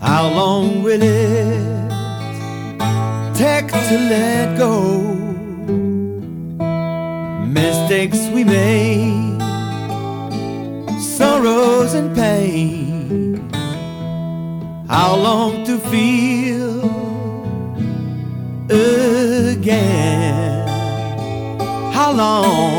How long will it take to let go? Mistakes we make, sorrows and pain. How long to feel again? How long